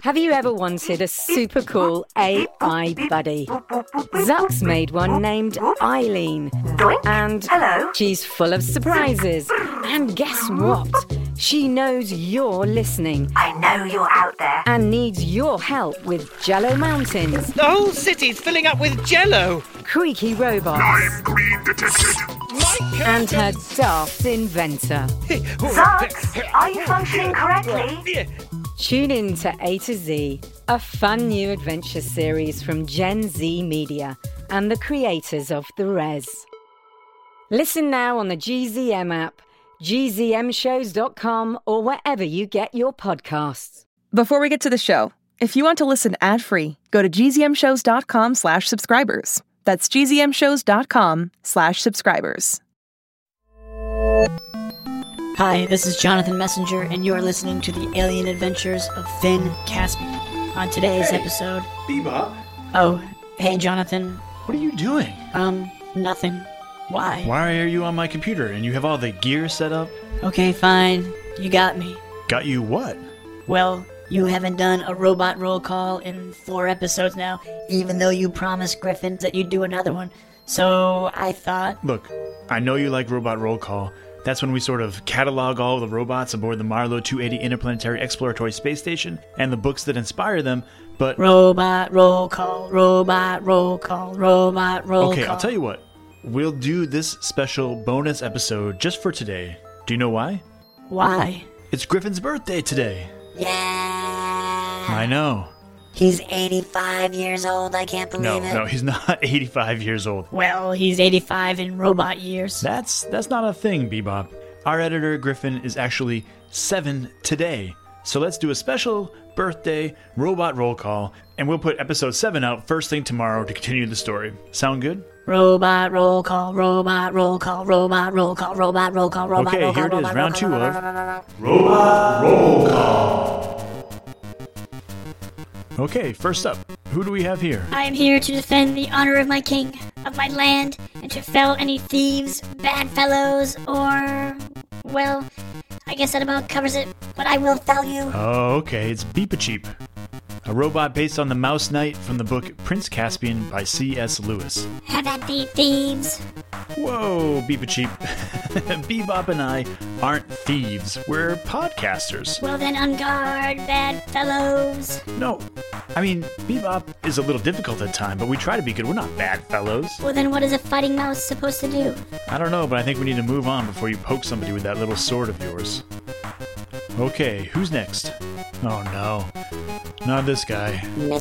Have you ever wanted a super cool AI buddy? Zuck's made one named Eileen. And she's full of surprises. And guess what? She knows you're listening. I know you're out there. And needs your help with Jello Mountains. The whole city's filling up with Jello. Creaky robots. Lime green detected. And her daft inventor. Zucks, are you functioning correctly? Tune in to A to Z, a fun new adventure series from Gen Z Media and the creators of The Res. Listen now on the GZM app, gzmshows.com, or wherever you get your podcasts. Before we get to the show, if you want to listen ad-free, go to gzmshows.com/subscribers. That's gzmshows.com/subscribers. Hi, this is Jonathan Messenger, and you're listening to the alien adventures of Finn Caspian. On today's episode... Bebop? Oh, hey, Jonathan. What are you doing? Nothing. Why? Why are you on my computer and you have all the gear set up? Okay, fine. You got me. Got you what? Well, you haven't done a robot roll call in 4 episodes now, even though you promised Griffin that you'd do another one. So I thought... Look, I know you like robot roll call. That's when we sort of catalog all the robots aboard the Marlow 280 Interplanetary Exploratory Space Station and the books that inspire them, but... Robot roll call, robot roll call, robot roll call. Okay, I'll tell you what. We'll do this special bonus episode just for today. Do you know why? Why? It's Griffin's birthday today. Yeah. I know. He's 85 years old, I can't believe it. No, he's not 85 years old. Well, he's 85 in robot years. That's not a thing, Bebop. Our editor, Griffin, is actually 7 today. So let's do a special birthday robot roll call, and we'll put episode 7 out first thing tomorrow to continue the story. Sound good? Robot roll call, robot roll call, robot roll call, robot roll call, robot roll call. Okay, here it is, round 2 of Robot Roll Call. Okay, first up, who do we have here? I am here to defend the honor of my king, of my land, and to fell any thieves, bad fellows, or... well, I guess that about covers it, but I will fell you. Oh, okay, it's Beepacheep, a robot based on the Mouse Knight from the book Prince Caspian by C.S. Lewis. Have at thee, thieves. Whoa, Beepacheep. Bebop and I aren't thieves, we're podcasters. Well then, on guard, bad fellows. No, I mean, Bebop is a little difficult at times, but we try to be good. We're not bad fellows. Well then, what is a fighting mouse supposed to do? I don't know, but I think we need to move on before you poke somebody with that little sword of yours. Okay, who's next? Oh no, not this guy.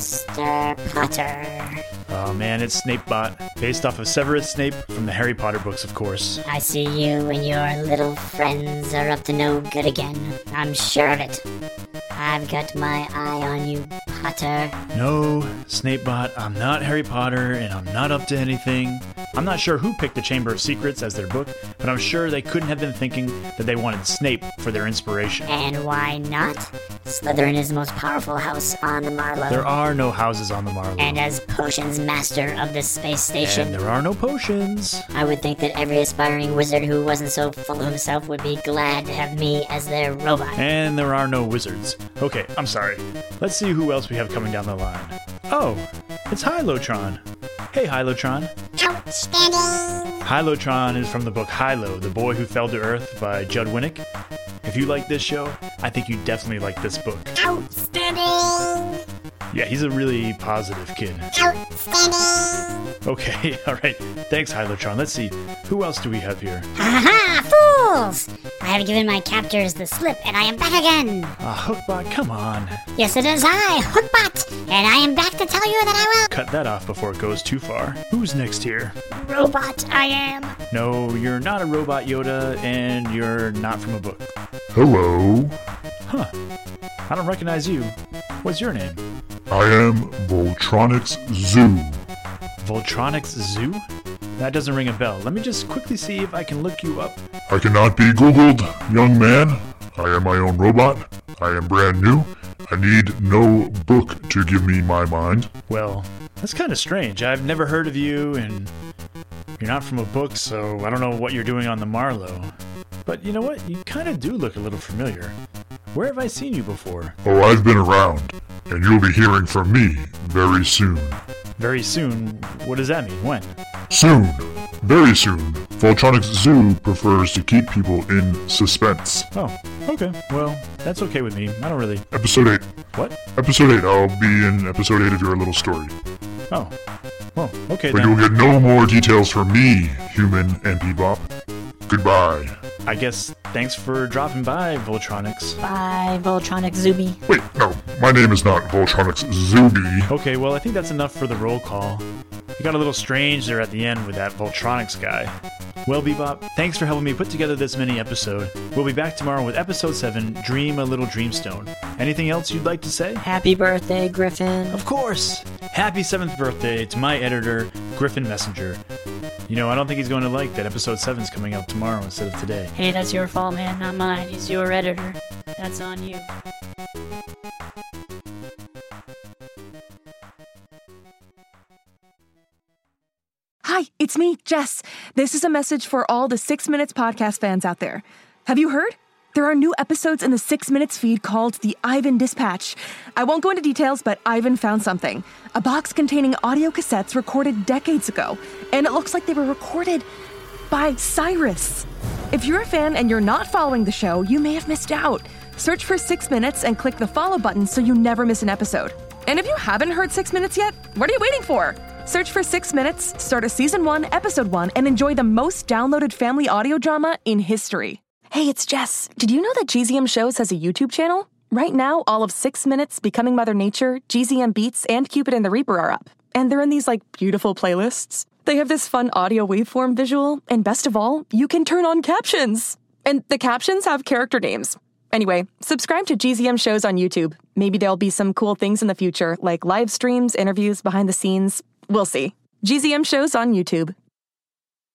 Mr. Potter. Oh man, it's Snapebot, based off of Severus Snape from the Harry Potter books, of course. I see you and your little friends are up to no good again. I'm sure of it. I've got my eye on you, Potter. No, Snapebot, I'm not Harry Potter, and I'm not up to anything. I'm not sure who picked the Chamber of Secrets as their book, but I'm sure they couldn't have been thinking that they wanted Snape for their inspiration. And why not? Slytherin is the most powerful house on the Marlow. There are no houses on the Marlow. And as potions master of the space station... And there are no potions. I would think that every aspiring wizard who wasn't so full of himself would be glad to have me as their robot. And there are no wizards. Okay, I'm sorry. Let's see who else we have coming down the line. Oh, it's Hylotron. Hey, Hylotron. Outstanding! Hylotron is from the book Hylo, The Boy Who Fell to Earth by Judd Winnick. If you like this show, I think you definitely like this book. Outstanding! Yeah, he's a really positive kid. Outstanding! Okay, alright. Thanks, Hylotron. Let's see. Who else do we have here? Ha fools! I have given my captors the slip, and I am back again! Hookbot, come on. Yes, it is I, Hookbot, and I am back to tell you that I will... Cut that off before it goes too far. Who's next here? Robot, I am. No, you're not a robot, Yoda, and you're not from a book. Hello. Huh. I don't recognize you. What's your name? I am Voltronics Zoo. Voltronics Zoo? That doesn't ring a bell. Let me just quickly see if I can look you up. I cannot be Googled, young man. I am my own robot. I am brand new. I need no book to give me my mind. Well, that's kind of strange. I've never heard of you, and you're not from a book, so I don't know what you're doing on the Marlow. But you know what? You kind of do look a little familiar. Where have I seen you before? Oh, I've been around. and you'll be hearing from me very soon. Very soon? What does that mean? When? Soon. Very soon. Voltronics Zoo prefers to keep people in suspense. Oh, okay. Well, that's okay with me. I don't really... Episode 8. What? Episode 8. I'll be in episode 8 of your little story. Oh. Well, okay but then. you'll get no more details from me, Human and Bebop. Goodbye. I guess thanks for dropping by, Voltronics. Bye, Voltronic Zuby. Wait, no. My name is not Voltronics Zuby. Okay, well, I think that's enough for the roll call. You got a little strange there at the end with that Voltronics guy. Well, Bebop, thanks for helping me put together this mini episode. We'll be back tomorrow with episode 7, Dream a Little Dreamstone. Anything else you'd like to say? Happy birthday, Griffin. Of course! Happy 7th birthday to my editor, Griffin Messenger. You know, I don't think he's going to like that episode 7's coming out tomorrow instead of today. Hey, that's your fault, man, not mine. He's your editor. That's on you. Hi, it's me, Jess. This is a message for all the 6 Minutes podcast fans out there. Have you heard? There are new episodes in the 6 Minutes feed called the Ivan Dispatch. I won't go into details, but Ivan found something. A box containing audio cassettes recorded decades ago, and it looks like they were recorded by Cyrus. If you're a fan and you're not following the show, you may have missed out. Search for 6 Minutes and click the follow button so you never miss an episode. And if you haven't heard 6 Minutes yet, what are you waiting for? Search for 6 Minutes, start a Season 1, Episode 1, and enjoy the most downloaded family audio drama in history. Hey, it's Jess. Did you know that GZM Shows has a YouTube channel? Right now, all of 6 Minutes, Becoming Mother Nature, GZM Beats, and Cupid and the Reaper are up. And they're in these, beautiful playlists. They have this fun audio waveform visual, and best of all, you can turn on captions. And the captions have character names. Anyway, subscribe to GZM Shows on YouTube. Maybe there'll be some cool things in the future, like live streams, interviews, behind the scenes. We'll see. GZM Shows on YouTube.